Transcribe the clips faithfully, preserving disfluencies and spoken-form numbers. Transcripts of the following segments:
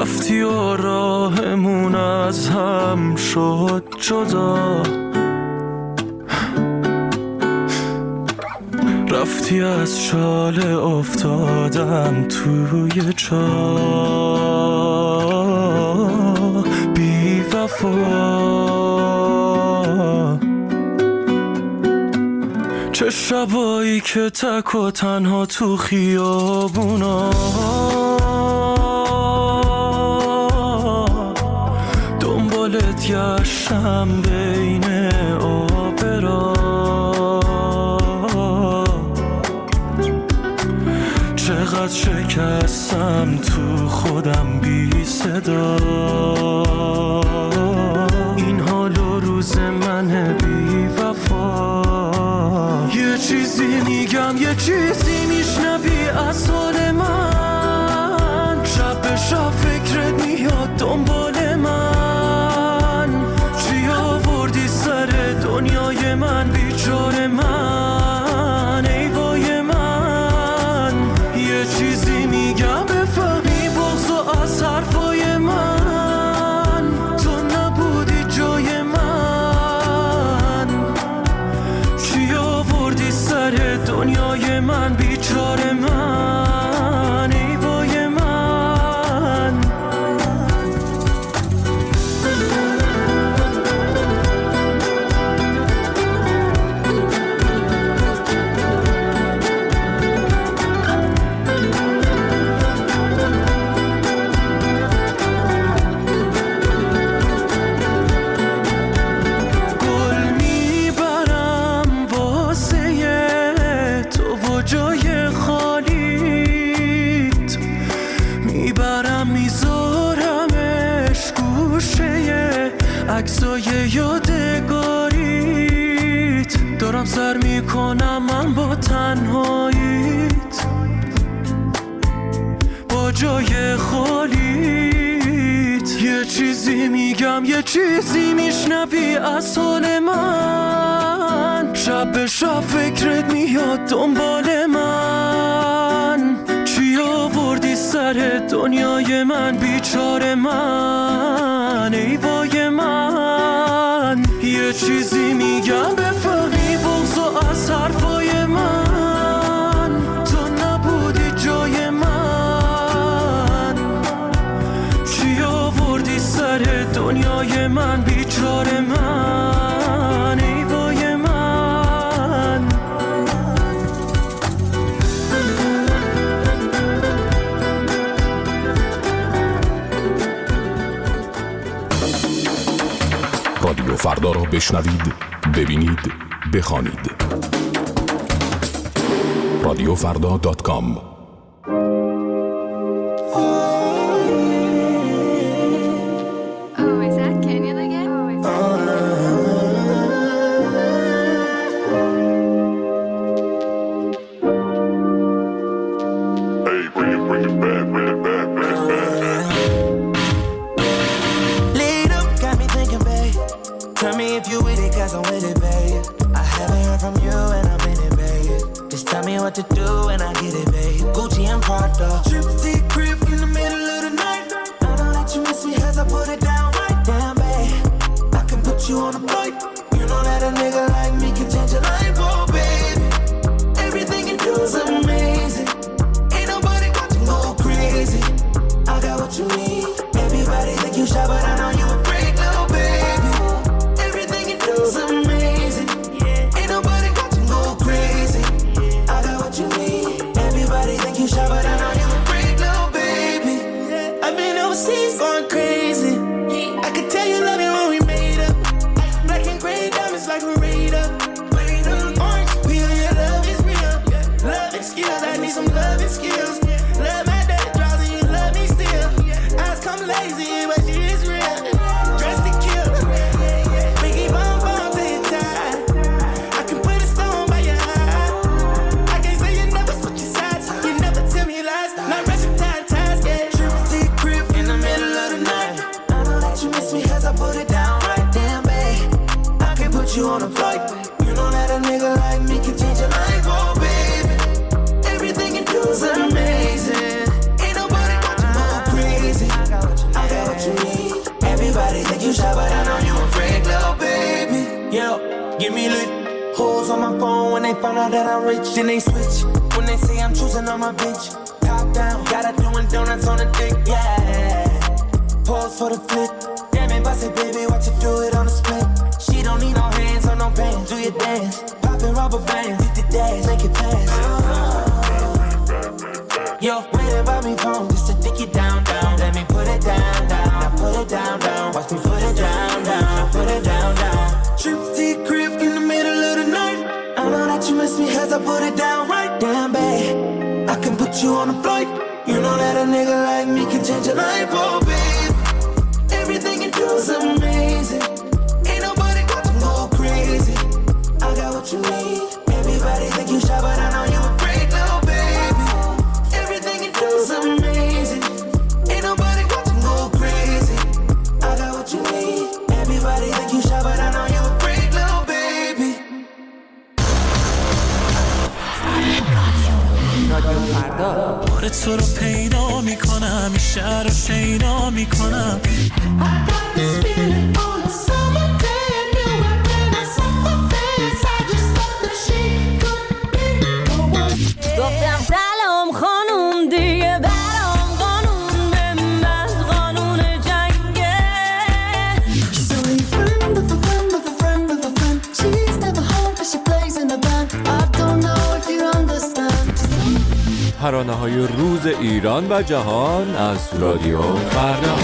رفتی و راهمون از هم شد جدا، رفتی از شاله افتادم توی چاه بی وفا. چه شبایی که تک و تنها تو خیابونا دنبالت گشتم بین آبرا، چقدر شکستم تو خودم بی صدا. این حال و روز من بی وفا. یه چیزی میگم یه چیزی میشنوی از حال من، شب به شب فکرت میاد دنبال من. چی آوردی سر دنیای من بیچاره من، ای وای من. یه چیزی میگم بفهمی بغضو از حرفای من، تو نبودی جای من. چی آوردی سر دنیای من بیچاره من، ای وای من. عکسای یادگاریت دارم سر میکنم من با تنهاییت، با جای خالیت. یه چیزی میگم یه چیزی میشنوی از حال من، شب به شب فکرت میاد دنبال من. چی آوردی سر دنیای من بیچاره من، ای وای من. یه چیزی میگم بفهمی بغضو از حرفای من، تو نبودی جای من. چی آوردی سر دنیای من بیچاره من، ای وای من. رادیو فردا را بشنوید، ببینید، بخوانید. رادیو فردا دات کام. To do and I get it, babe. Gucci and Prada. Trip to the crib in the middle of the night. I don't let you miss me as I put it down right. Damn, babe, I can put you on a flight. You know that a nigga like me can change your life, oh baby. Everything you do is amazing. Ain't nobody watching go crazy. I got what you need. Everybody think you shy, but I know you a freak, little baby. Everything you do is amazing. Ain't nobody watching go crazy. You need. Everybody think you shy, but I know you a freak, little baby. I've been overseas going crazy. I could tell you love it when we made up. Black and gray diamonds like a radar. Orange peel, your love is real. Love and skills, I need some love and skills. Love my dirty draws and you love me still. Eyes come lazy, but she is real. Dressed to kill. Biggie bomb bomb to your tie. I can put a stone by your eye. Not rushing time, task, yeah. Trip to the crib in the middle of the night. When they find out that I'm rich, then they switch. When they say I'm choosing on my bitch, top down, got her doing donuts on the dick, yeah. Pause for the flick. Damn it, bust it, baby, watch you do it on the split. She don't need no hands or no bands, do your dance. Poppin' rubber bands, hit the dash, make it fast. Yo, waiting by me phone, just to dick it down, down. Let me put it down, down. Now put it down, down. Watch me put it down, down. Now put it down, down. Trip to your crib in the middle of the night. I know that you miss me as I put it down right down, babe. I can put you on a flight. You know that a nigga like me can change your life, oh babe. Everything you do is amazing. Ain't nobody got to go crazy. I got what you need. Everybody think you shy, but I know you a freak, little baby. Everything you do is amazing. Ain't nobody got to go crazy. I got what you need. Everybody think you shy, but I know you a freak, little baby. رادیو فردا بار تو رو پیدا میکنم این شهر رو شیدا میکنم گفتم سلام خانوم دیگه برام قانون بمبست قانون جنگه She's only a friend of a friend of a friend of a friend. She's never home but she plays in a band. I don't know if you understand. ترانه‌های روز ایران و جهان از رادیو فردا.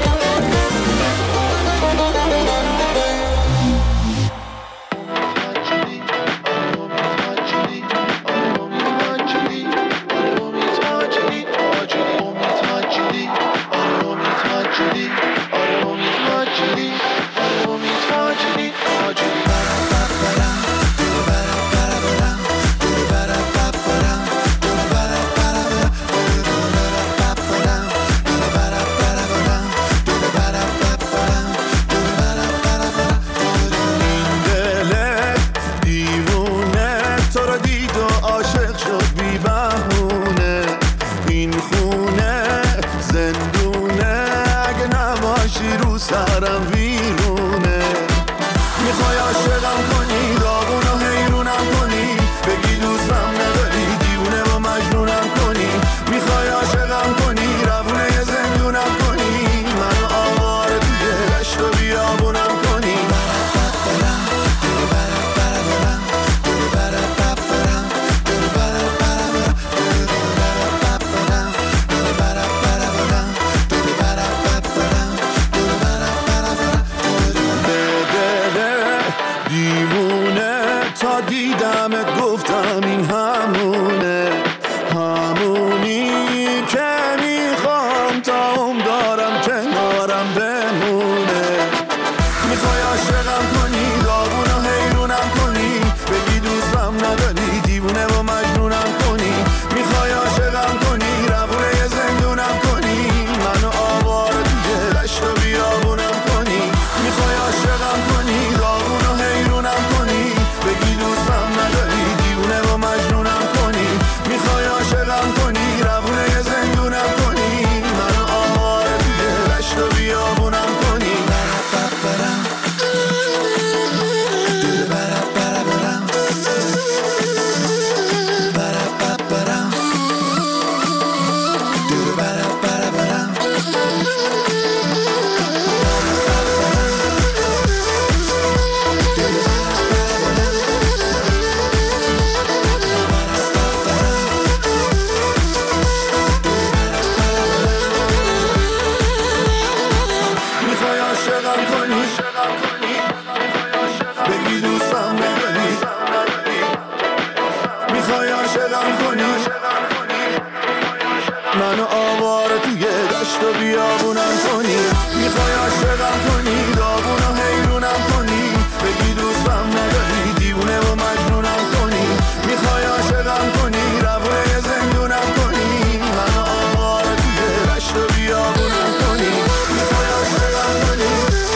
منو آواره توی دشت و بیابونم کنی، میخوای عاشقم کنی، داغونو حیرونم کنی، بگی دوستم نداری، دیوونه و مجنونم کنی، میخوای عاشقم کنی، روونه زندونم کنی، منو آواره توی دشت و بیابونم کنی، میخوای عاشقم کنی،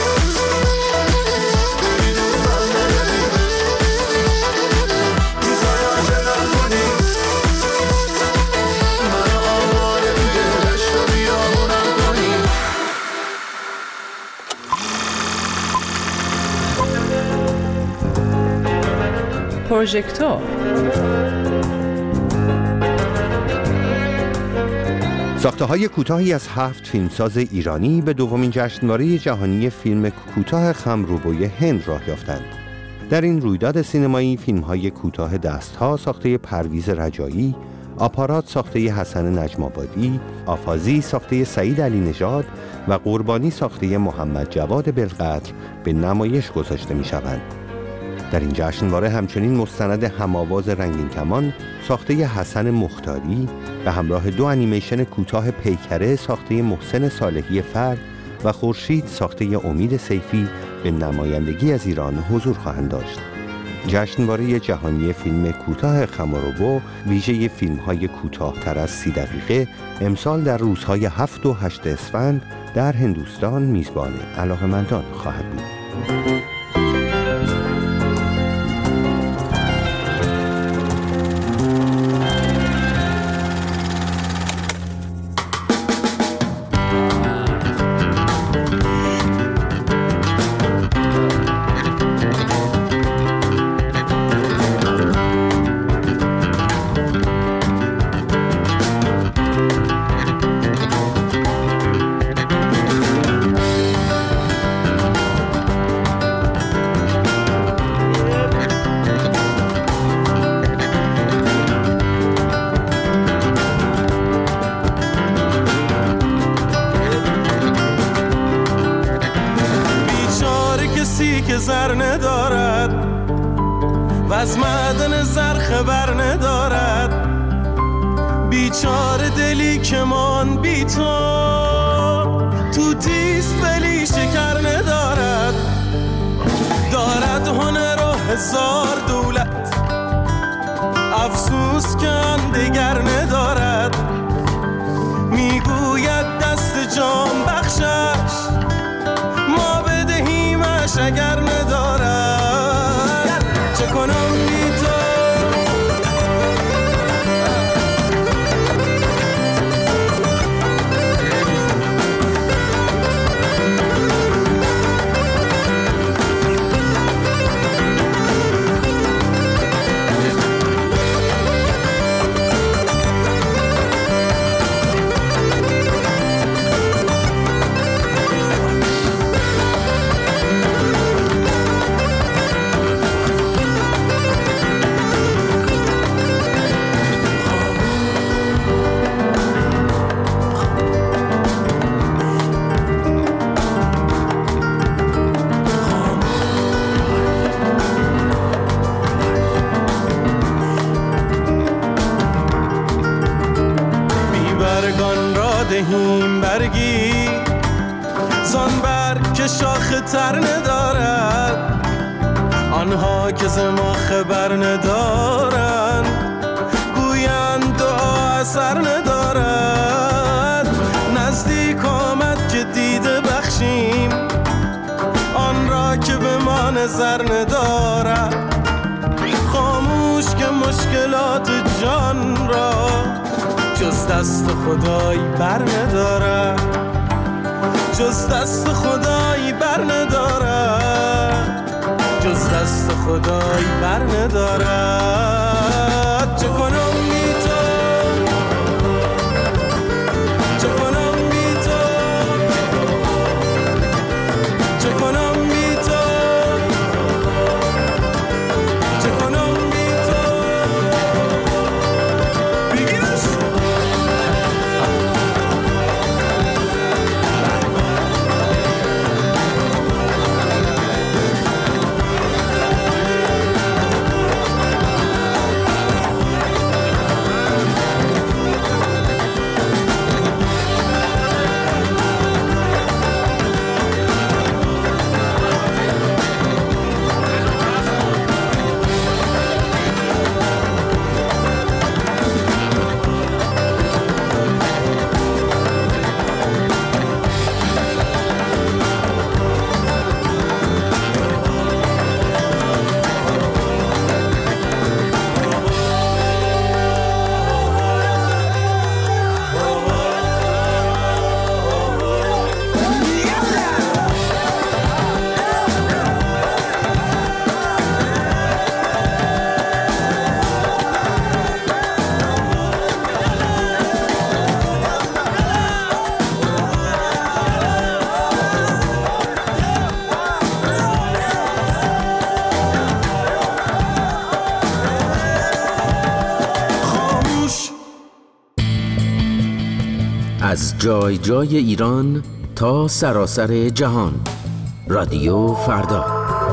بگی دوستم نداری، میخوای عاشقم کنی، منو آواره توی دشت و بیابونم کنی. پروژکتور. ساخته‌های کوتاهی از هفت فیلمساز ایرانی به دومین جشنواره جهانی فیلم کوتاه خمروبوی هند راه یافتند. در این رویداد سینمایی فیلم‌های کوتاه دست‌ها ساخته پرویز رجایی، آپارات ساخته حسن نجم‌آبادی، آفازی ساخته سعید علی نژاد و قربانی ساخته محمد جواد بلقدر به نمایش گذاشته می‌شوند. در این جشنواره همچنین مستند هم‌آواز رنگین کمان ساخته حسن مختاری به همراه دو انیمیشن کوتاه پیکره ساخته محسن صالحی فرد و خورشید ساخته امید سیفی به نمایندگی از ایران حضور خواهند داشت. جشنواره جهانی فیلم کوتاه خمروبو ویژه فیلم‌های کوتاه‌تر از سی دقیقه امسال در روزهای هفت و هشت اسفند در هندوستان میزبان علاقه‌مندان خواهد بود. که زر ندارد و از معدن زر خبر ندارد، بیچاره دلی که من بی تو توتیست ولی شکر ندارد، دارد هنر و هزار دولت افسوس که آن دگر ندارد، میگوید دست جان بخشش ما بدهیمش اگر ندارد، چه کنم بی تو دهیم برگی زان برگ که شاخه تر ندارد، آنها که ز ما خبر ندارند گویند دعا اثر ندارد، نزدیک آمد که دیده بخشیم آن را که به ما نظر ندارد، خاموش که مشکلات جان را جز دست خدای بر نداره، جز دست خدای بر نداره، جز دست خدای بر نداره، چه کنم بی تو چه کنم بی تو چه کنم بی تو چه کنم بی تو بگیرش از جای جای ایران تا سراسر جهان. رادیو فردا.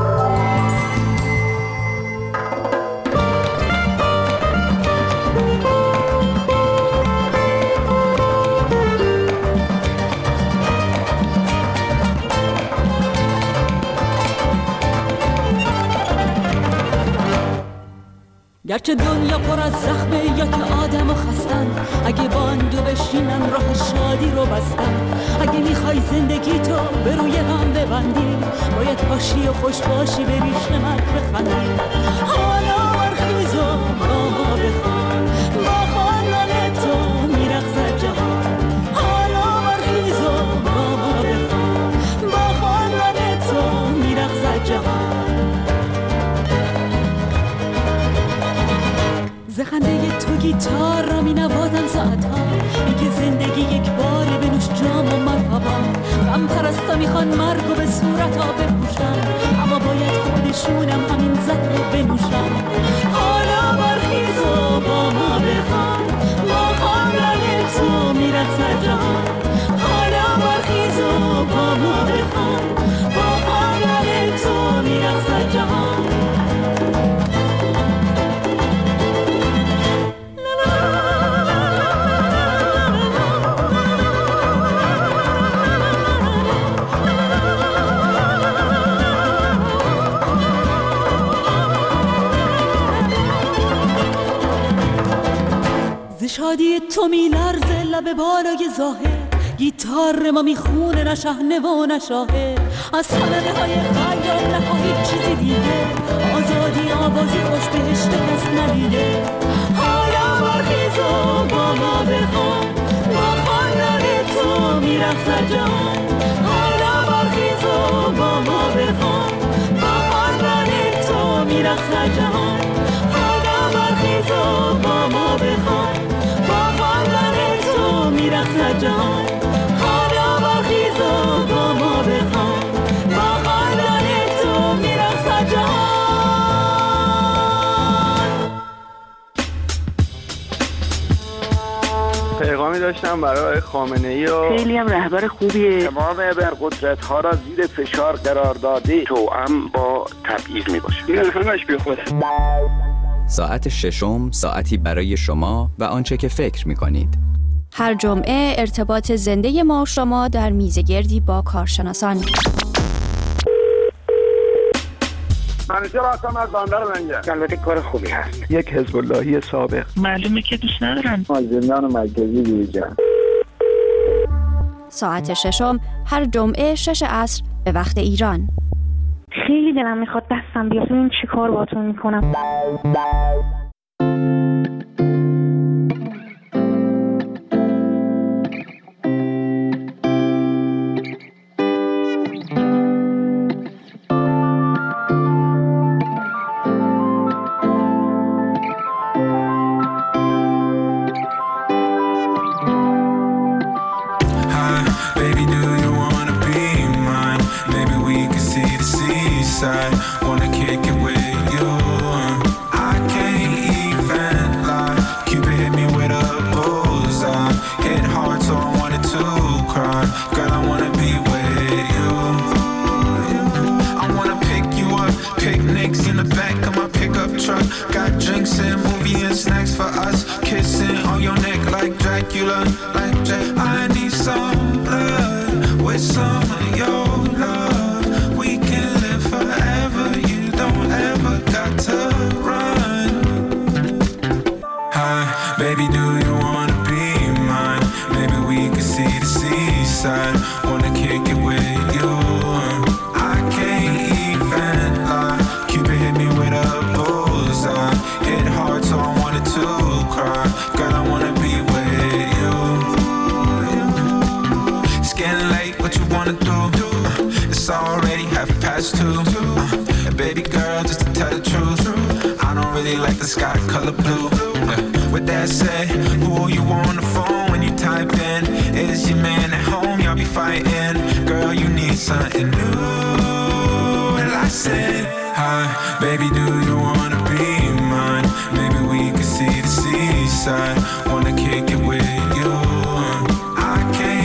گرچه دنیا پر از زخمه یا که آدم و خستن، اگه با اندو بشینن راه شادی رو بستن. اگه میخوای زندگی تو به روی هم ببندی، باید باشی و خوش باشی بری شمک بخندی. حالا برخیز و با ما بخوان، با خواندن تو میرقصد جهان. حالا برخیز و با ما بخوان، با خواندن تو میرقصد جهان. زخنده تو گیتار را می نوازم ساعتها، میگه زندگی یک باره بنوش جام و مرحبا. غم پرستا میخوان مرگ و به صورتا بپوشن، اما باید خودشونم همین زهر رو بنوشن. حالا برخیز و با ما بخوان، با خواندن تو میرقصد جهان. حالا برخیز و با ما بخوان، با خواندن تو میرقصد جهان. شادی تو می لرزه لب بالای ظاهر، گیتار ما میخونه نه شهنه و نه شاهه. از صنمه های خیال نخواهید چیزی دیگه، آزادی آوازی خوش بهشت کس ندیده. حالا برخیز و با ما بخوان، با خواندن تو میرقصد جهان. حالا برخیز و با ما بخوان، با خواندن تو میرقصد جهان. حالا برخیز و با ما بخوان، میرقصد جهان. حالا برخیز و با ما بخوان، با خواندن تو میرقصد جهان. پیغامی داشتم برای خامنه‌ای و خیلی هم رهبر خوبیه. تمام ابرقدرت ها را زیر فشار قرار داده، توأم با تبعیض میباشه. این همش بیخوده. ساعت ششم ساعتی برای شما و آنچه که فکر میکنید. هر جمعه ارتباط زنده ما و شما در میزگردی با کارشناسان. منیجر هستم از بندر منجر. البته کار خوبی هست. یک حزب اللهی سابق. معلومه که دوست ندارن. از زندان مرکزی بیرون. ساعت ششم هر جمعه شش عصر به وقت ایران. خیلی دلم میخواد دستم بیاد ببین چی کار باهاتون میکنم. Wanna kick it with you. I can't even lie. Cupid hit me with a bullseye. Hit hard, so I wanted to cry. Girl, I wanna be with you. I wanna pick you up. Picnics in the back of my pickup truck. Got drinks and movie and snacks for us. Kissing on your neck like Dracula, like Jack. I need some blood with some of your love. We can live forever. You don't ever got to run. Hi, baby, do you wanna be mine? Maybe we could see the seaside. Wanna kick it with you. I can't even lie. Cupid hit me with a bullseye. Hit hard, so I wanted to cry. Girl, I wanna be with you. It's getting late, what you wanna do? It's already half past two. Uh, and baby girl, just to tell the truth, I don't really like the sky color blue. Uh, with that said, who are you on the phone when you type in? Is your man at home? Y'all be fighting. Girl, you need something new. And I said, hi, baby, do you wanna be mine? Maybe we could see the seaside. Wanna kick it with you. I can't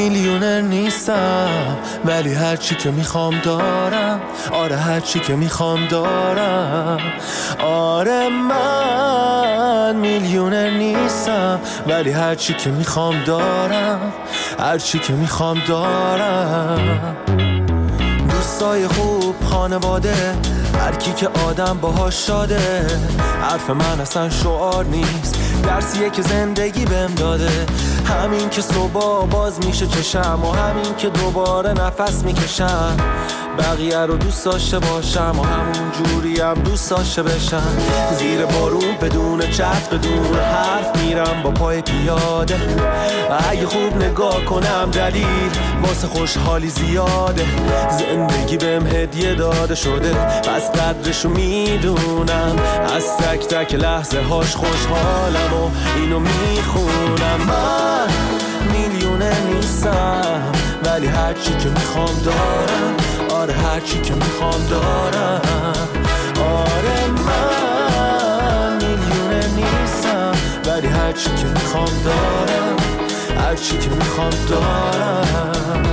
میلیونر نیستم ولی هرچی که میخوام دارم. آره هرچی که میخوام دارم. آره من میلیونر نیستم ولی هرچی که میخوام دارم. هرچی که میخوام دارم. دوستای خوب، خانواده، هر کی که آدم باهاش شاده. حرف من اصلا شعار نیست، درسیه که زندگی بهم داده. همین که صبح باز میشه چشم و همین که دوباره نفس میکشم. بقیه رو دوست داشته باشم و همون جوری هم دوست داشته بشم. زیر بارون بدون چت بدون حرف میرم با پای پیاده. اگه خوب نگاه کنم دلیل واسه خوشحالی زیاده. زندگی بهم هدیه داده شده پس قدرشو میدونم. از تک تک لحظه هاش خوشحالم و اینو میخونم. من میلیونه نیستم ولی هرچی که میخوام دارم. آره هرچی که میخوام دارم. آره من میلیونه نیستم ولی هرچی که میخوام دارم. هرچی که میخوام دارم.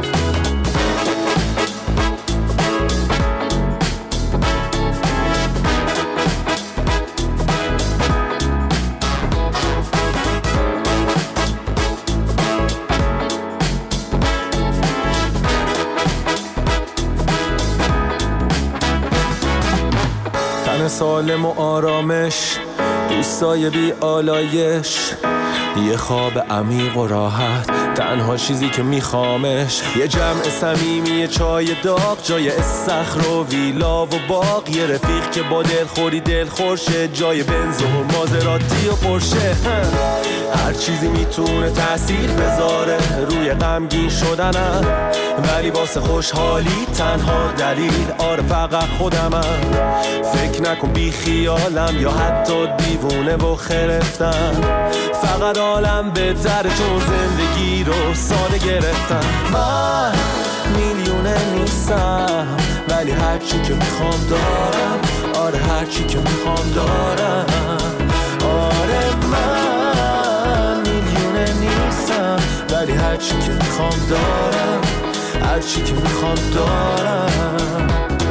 سالم و آرامش، دوستای بی آلایش، یه خواب عمیق و راحت، تنها چیزی که میخوامش. یه جمع صمیمی، یه چای داغ جای استخر و ویلا و باغ. یه رفیق که با دلخوری دلخورشه جای بنز و مازراتی و پرشه. هر چیزی میتونه تأثیر بذاره روی غمگین شدنم ولی واسه خوشحالی تنها دلیل آره فقط خودمم. فکر نکن بی خیالم یا حتی دیوونه و خرفتم. فقط عالم بهتره چون زندگی رو ساده گرفتم. من میلیونه نیستم ولی هرچی که میخوام دارم. آره هرچی که میخوام دارم. آره من میلیونه نیستم ولی هرچی که میخوام دارم. هرچی که میخوام دارم.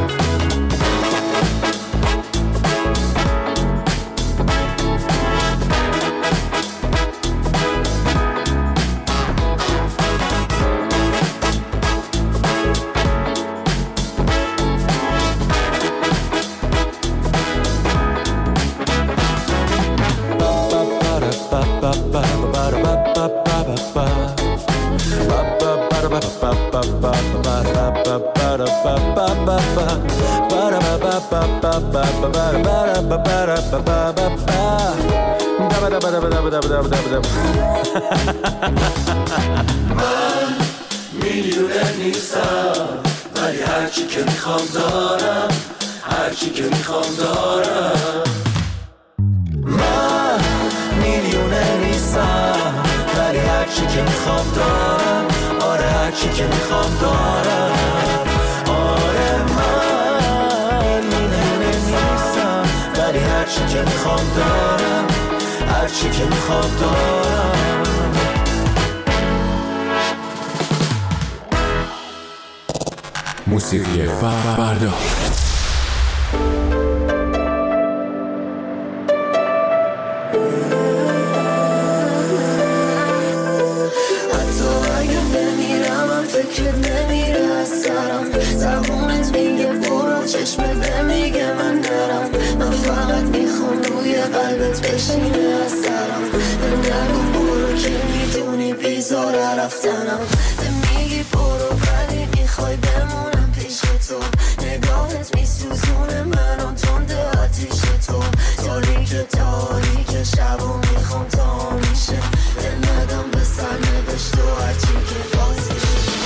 من میلیونه نیستم ولی هرچی که میخوام دارم. هرچی که میخوام دارم. من میلیونه نیستم ولی هرچی که میخوام دارم. آره هرچی که میخوام دارم. آره من میلیونه نیستم ولی هرچی که میخوام دارم. هرچی که میخوام دارم. موسیقی فردا. فکرت نمیره از سرم. زبونت میگه برو، چشمت نمیگه من نرم. من فقط میخوام روی قلبت بشینه از سرم. نگو برو که میدونی بیزاره رفتنم. میگی برو ولی میخوای بمونم پیش تو. نگاهت میسوزونه منو تنده آتیش تو. تاریک تاریک شبو میخوام تا میشه. دل ندم به سر نبشت و هرچی که بازیش.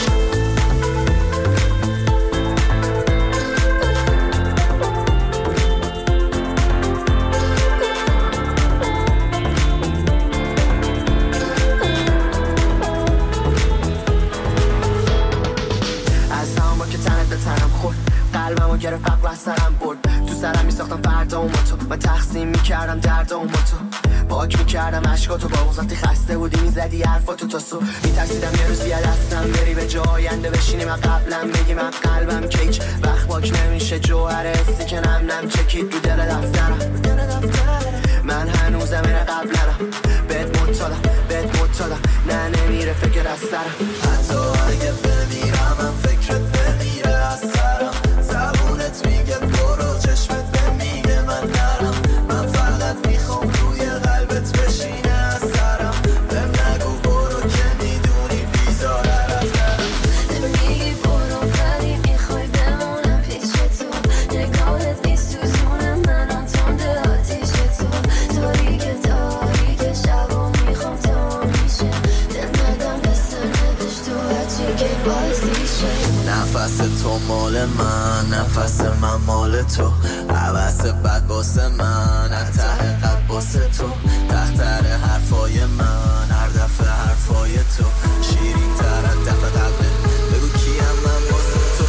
قلبمو گرفت فقر از سرم برد. تو سرم میساختم فردا و تو و تقسیم میکردم درد و تو. پاک میکردم عشقاتو با وقتی خسته بودی میزدی حرفاتو تا صبح میترسیدم یه روزی دستم بری به جای آینده بشینی من قبلم بگی من قلبم کیک وقت پاک نمیشه جوهر حسی که نم نم چکید رو دل دفترم من هنوزم اینه قبلم بهت مطالم بهت مطالم نه نمیره فکر از سرم حتی اگه بمیرم من فکرت بمیره از سرم زبونت میگه برو چشمت بمیگه من نرم من فقط میخوام روی قلبت بشینه از سرم بهم نگو برو که میدونی بیزاره از درم میگی برو ولی میخوای بمونم پیش تو نگاهت میسوزونم منم تنده آتیش تو تاریک تاریک شبا میخوام تا میشه دل ندم بسر نبش تو هرچی که بازیشه نفس تو مال من نفس من مال تو عوض بد باسه من ته قد باسه تو تختر حرفای من هر دفعه حرفای تو شیرین تر از دفعه قبله بگو کیم من باسه تو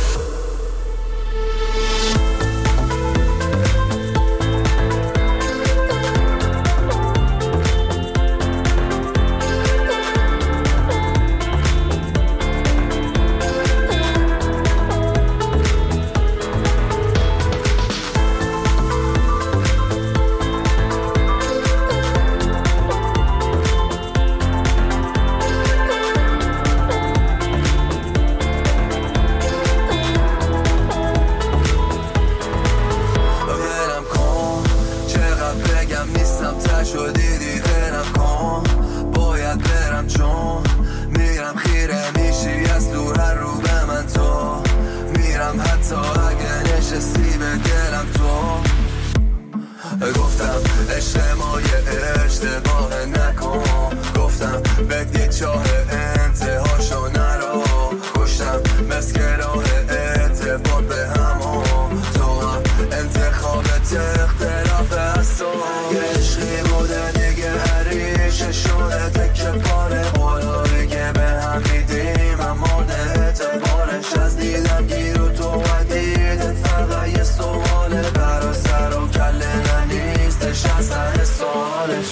گفتم اجتماعی اشتباه نکن گفتم بدی چاه انتهاشو نرو کشتم مسکراه اعتبار به همون تو هم انتخابت اختلاف از تو یه عشقی بوده دیگه هریش شده تکه پاره قلابی که به هم میدیم هم مورد اعتبارش از دیدم گیر و تو و دیدت فقط یه سواله برا سر و کله نیستش اصلا سوالش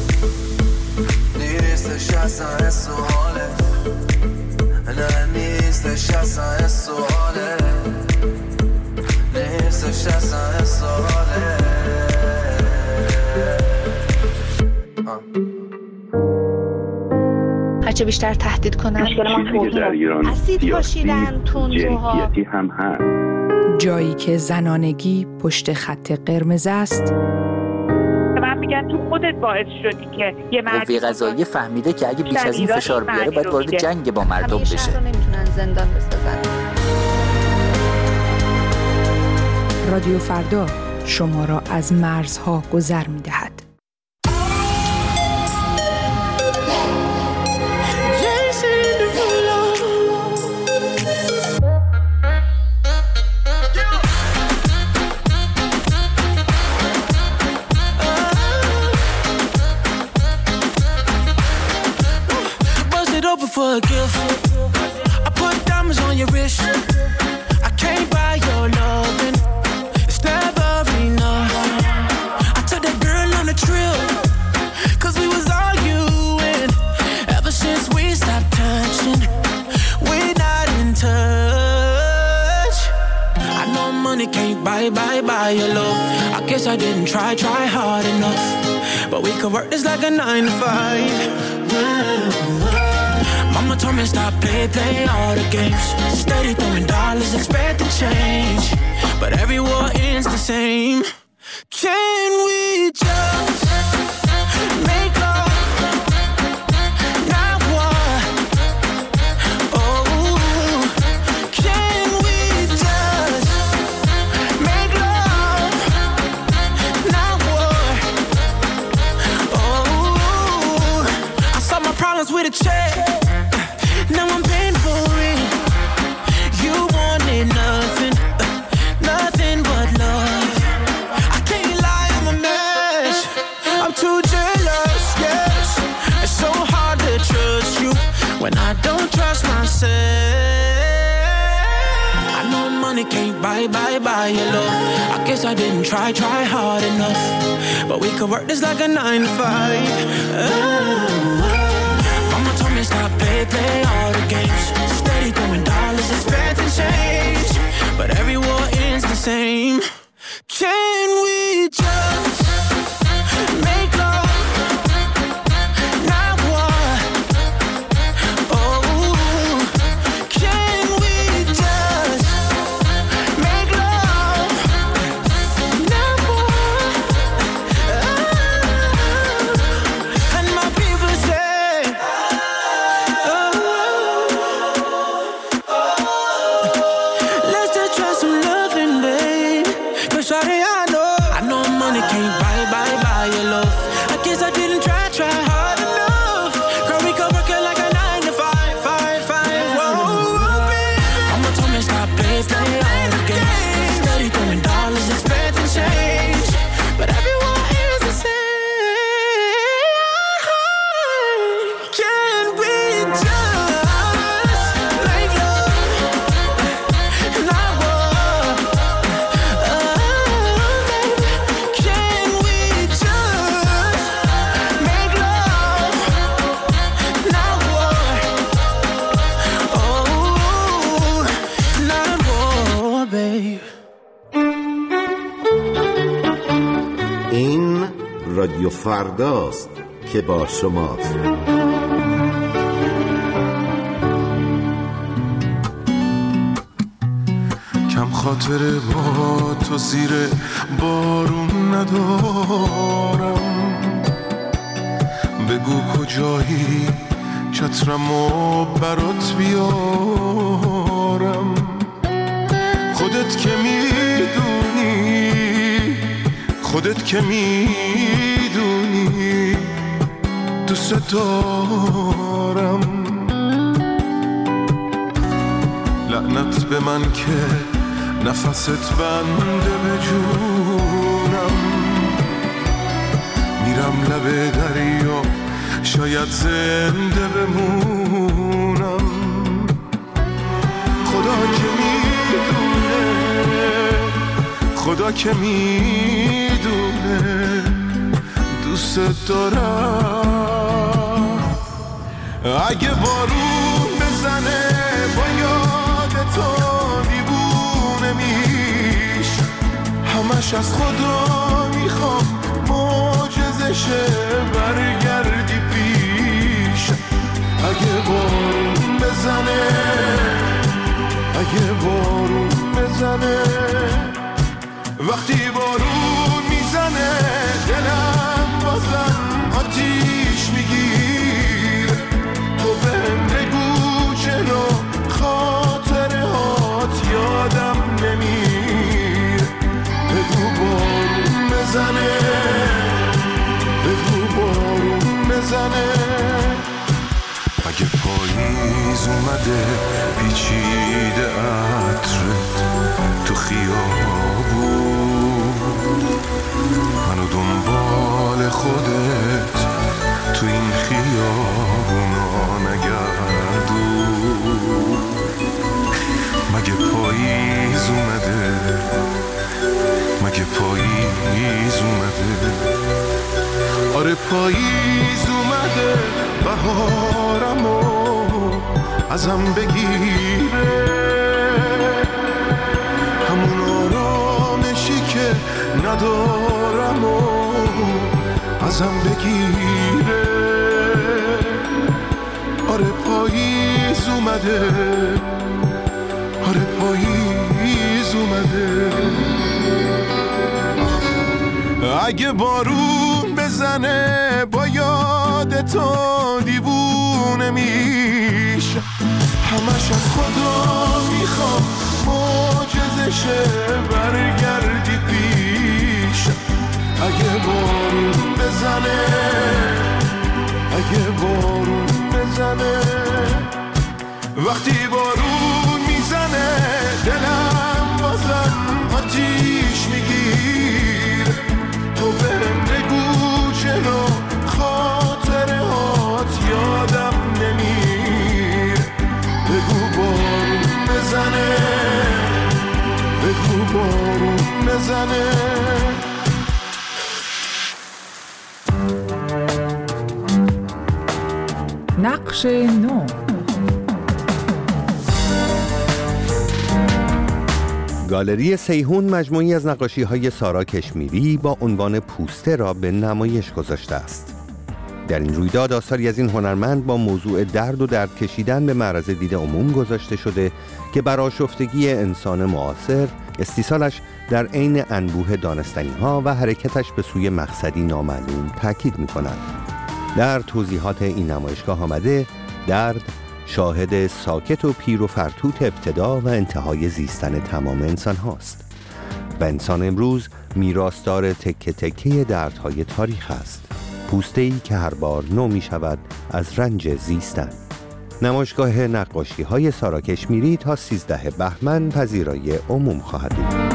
نیستش اصلا سوالش نه نیستش اصلا سوالش نیستش اصلا سوالش هرچه بیشتر تهدید کنن چیزی که در ایران اسید پاشیدن تندروها جنسیتی هم هست جایی که زنانگی پشت خط قرمز است من میگن تو خودت باعث شدی که یه مرد قوه قضاییه فهمیده که اگه بیش از این فشار بیاره باید وارد جنگ با مردم بشه همیشه رو نمیتونن زندان بسازن. رادیو فردا شما را از مرزها گذر می‌دهد. For a gift, I put diamonds on your wrist. I can't buy your loving, it's never enough. I took that girl on a trip, cause we was arguing. Ever since we stopped touching, we're not in touch. I know money can't buy, buy, buy your love. I guess I didn't try, try hard enough. But we could work this like a nine to five. Mama told me stop, play, play all the games. Steady throwing dollars, expect to change. But every war ends the same. Can we just make love, not war? Oh, can we just make love, not war? Oh, I solve my problems with a check. Now I'm paying for it. You wanted nothing, uh, nothing but love. I can't lie, I'm a mess. bye, bye, bye, your love. I guess I didn't try, try hard enough. But we could work this like a nine to five. Oh. Mama told me stop, play, play all the games. Steady throwing dollars, expecting change. But every war ends the same. Can we just make love? Not war. Oh, can we just make love? Not war. Oh, and my people say, oh, oh, let's just try some loving, babe. 'Cause shawty, I know, I know money can't buy, buy, buy your love. I guess I didn't try, try hard enough. Girl, we could work it like a nine to five, five, five. Whoa, baby. Mama told me stop, play, play all the games. Steady throwing dollars, expecting change. But everyone is the same. Can we just make love? Not war. Oh, baby. Can we just make love? Not war. Oh, not war, babe. این رادیو فرداست که با شماست. کم خاطره با تو زیر بارون ندارم. بگو کجایی چترمو برات بیارم. خودت که میدونی، خودت که میدونی دوست دارم. لعنت به من که نفست بنده به جونم. میرم لب دریا شاید زنده بمونم. خدا که میدونه، خدا که میدونه دوست دارم. اگه بارون بزنه با یاد تو دیوونه میش. همش از خدا میخوام معجزشه برگردی پیش. اگه بارون بزنه، اگه بارون بزنه، وقتی بارون میزنه دلم بازم آتیش میگیر. تو بهم بگو چرا خاطره هات یادم نمیر. بگو بارون بزنه، بگو بارون بزنه. اگه پاییز اومده پیچیده عطرت تو خیابون، منو دنبال خودت تو این خیابونا نگردون. مگه پاییز اومده، مگه پاییز اومده؟ آره پاییز اومده، بهارمو ازم بگیره. همون آرامشی که ندارم و ازم بگیره. آره پاییز اومده، آره پاییز اومده. اگه بارون بزنه با یاد تو دیوونه میشه. همش از خدا میخوام معجزشه برگردی پیش. اگه بارون بزنه، اگه بارون بزنه، وقتی بارون میزنه دلم بازم آتیش میگیر. تو بهم بگو چرا خاطره هات یادم نمیر. بگو بارون بزنه، بگو بزنه. نقش نو. گالری سیحون مجموعی از نقاشی‌های سارا کشمیری با عنوان پوسته را به نمایش گذاشته است. در این رویداد آثاری از این هنرمند با موضوع درد و درد کشیدن به معرض دید عموم گذاشته شده که بر آشفتگی انسان معاصر، استیصالش در عین انبوه دانستنی‌ها و حرکتش به سوی مقصدی نامعلوم تاکید می‌کند. در توضیحات این نمایشگاه آمده درد شاهد ساکت و پیر و فرتوت ابتدا و انتهای زیستن تمام انسان هاست و انسان امروز میراثدار تکه تکه دردهای تاریخ است، پوسته‌ای که هر بار نو می شود از رنج زیستن. نمایشگاه نقاشی های سارا کشمیری تا سیزده بهمن پذیرای عموم خواهد بود.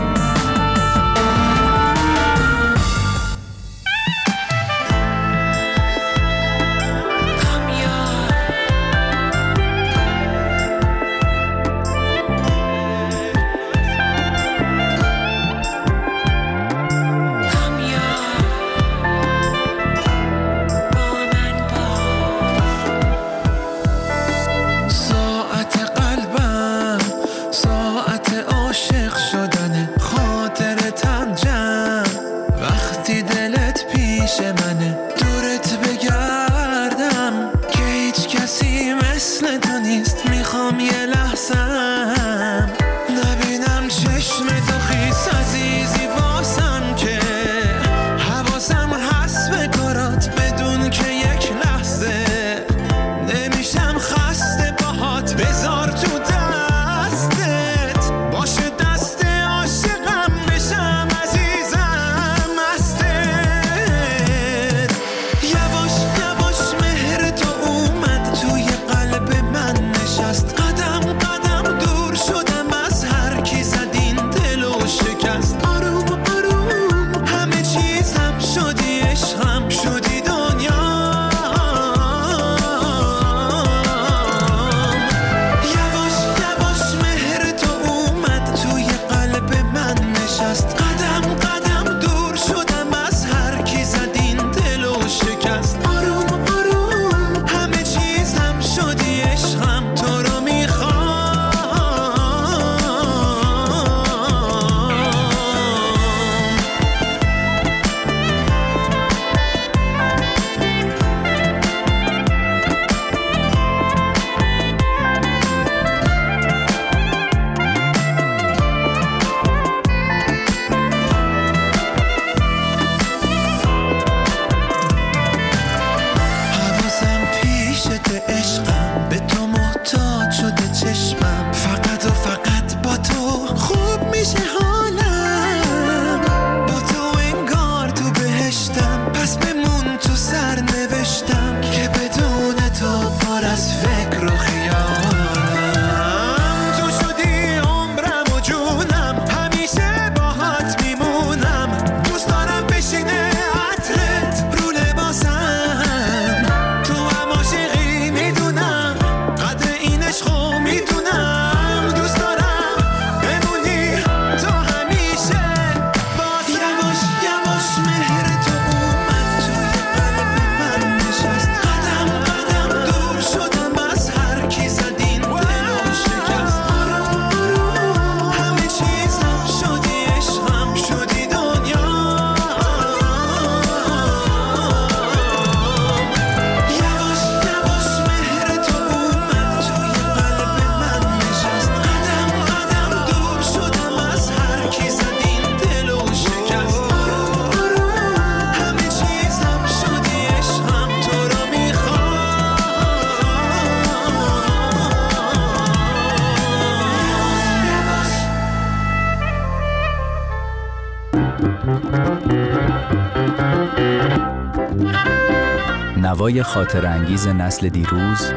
نوای خاطر انگیز نسل دیروز،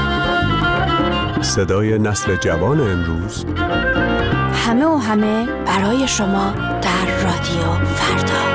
صدای نسل جوان امروز، همه و همه برای شما در رادیو فردا.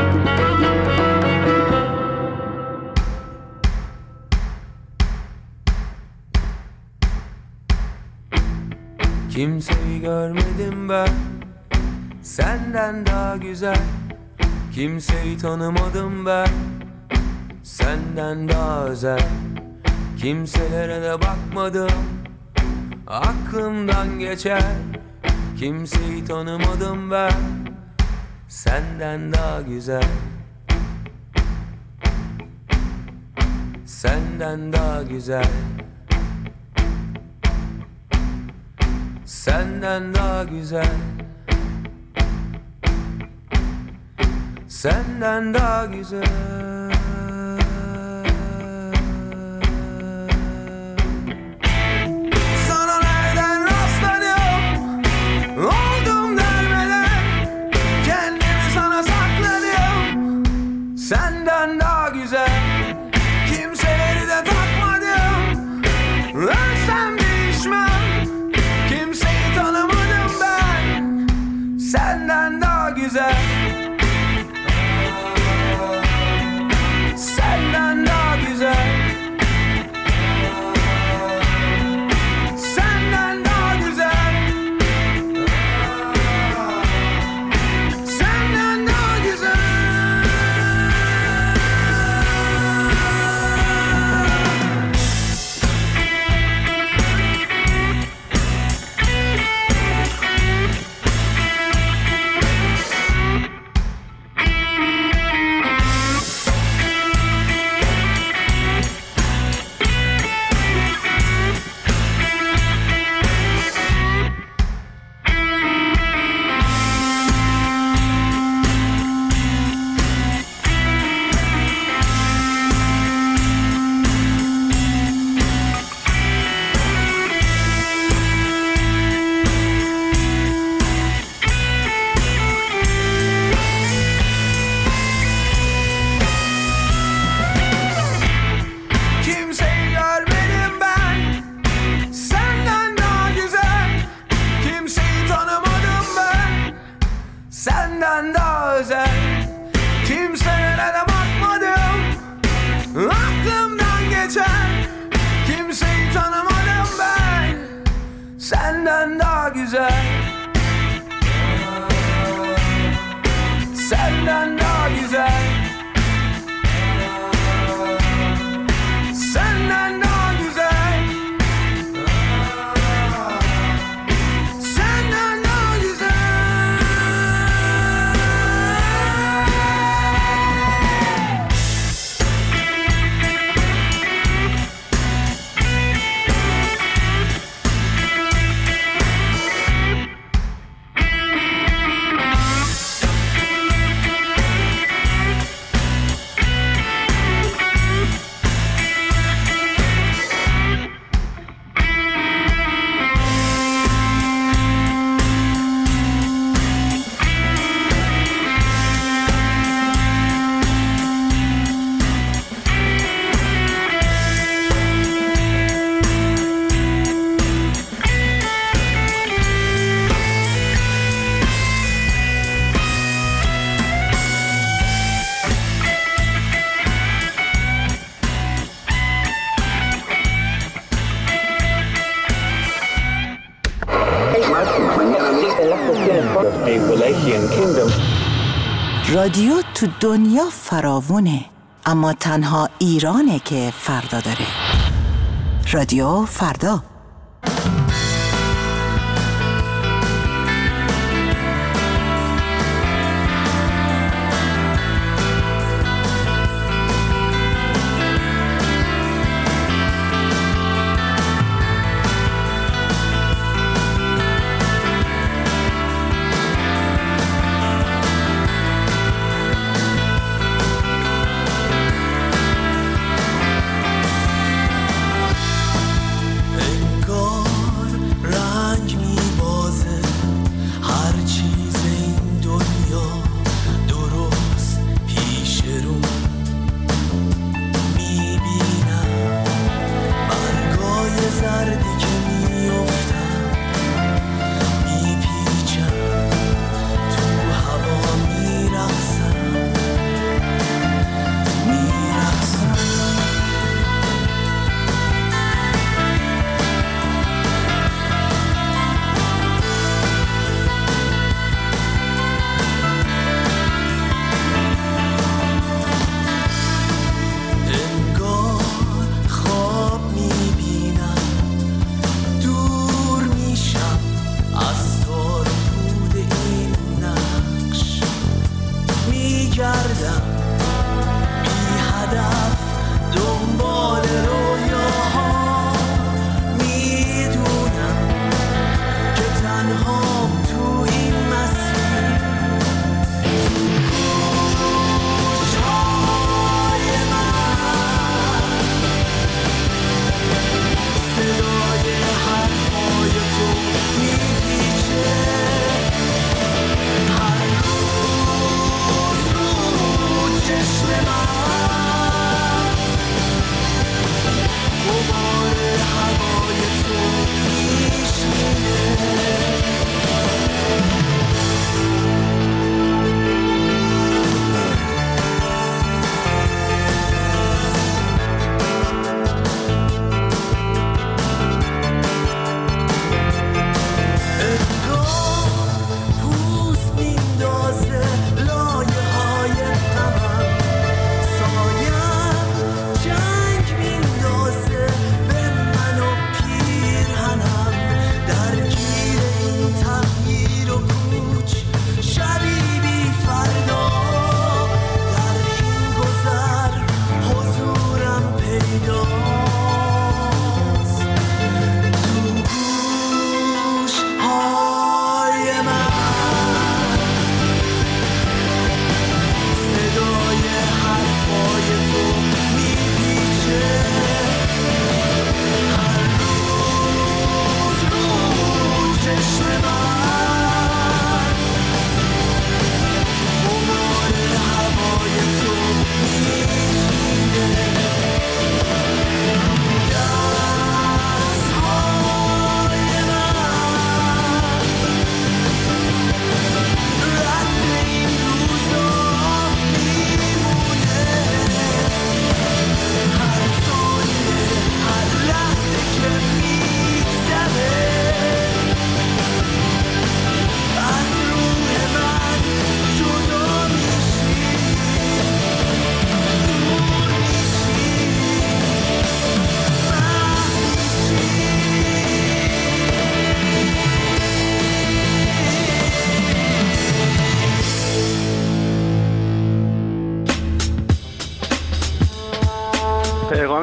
Kimseyi görmedim ben Senden daha güzel kimseyi tanımadım ben. Senden daha özel kimselere de bakmadım. Aklımdan geçer kimseyi tanımadım ben. Senden daha güzel, senden daha güzel, senden daha güzel, senden daha güzel. Sana nereden rastladım, oldum dermeden, kendimi sana sakladım. Senden daha güzel, kimseleri de takmadım. Ölsem değişmem, kimseyi tanımadım ben. Senden daha güzel, senden daha güzel, senden daha güzel, senden daha güzel. Kimseyi görmedim ben, senden daha güzel, kimseyi tanımadım ben. Senden daha özel, kimselere de bakmadım. Aklımdan geçer, kimseyi tanımadım ben. Senden daha güzel, senden daha güzel, senden daha güzel, senden daha güzel. رادیو تو دنیا فراوونه، اما تنها ایرانه که فردا داره. رادیو فردا. Hey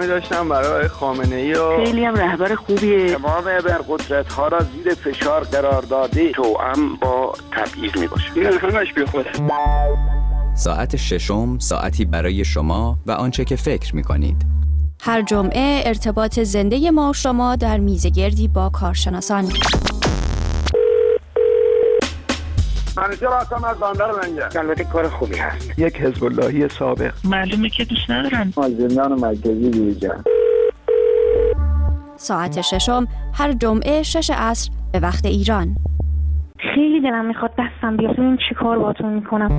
پیامی داشتم برای خامنه‌ای و خیلی هم رهبر خوبیه. تمام ابرقدرت ها را زیر فشار قرار داده توأم با تبعیض میباشه. این همش بی خود. ساعت ششم ساعتی برای شما و آنچه که فکر میکنید. هر جمعه ارتباط زنده ما و شما در میزگردی با کارشناسان. منیجر هستم از بندر منجر. البته کار خوبی هست. یک حزب اللهی سابق. معلومه که دوست ندارن. از زندان مرکزی بیرون. ساعت ششم هر جمعه شش عصر به وقت ایران. خیلی دلم میخواد دستم بیاد. این چی کار باتون میکنم؟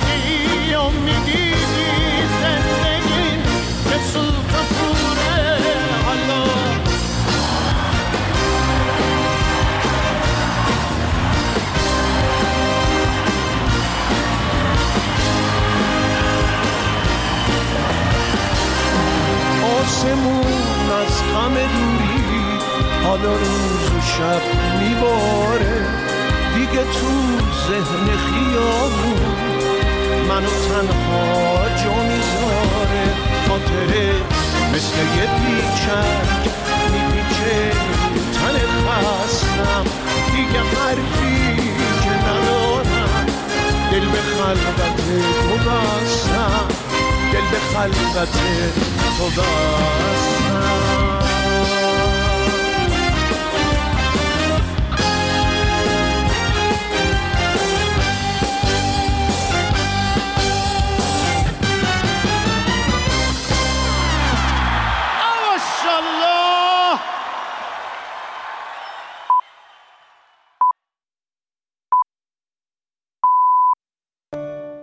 زندگی که سوت و پوره حالا روز و شب میباره دیگه تو ذهن خیابون منو تنها جا میذاره. خاطره مثل یه پیچک میپیچه تن خستم دیگه حرفی که ندارم دل به خلوت تو بستم دل به خلوت تو بستم.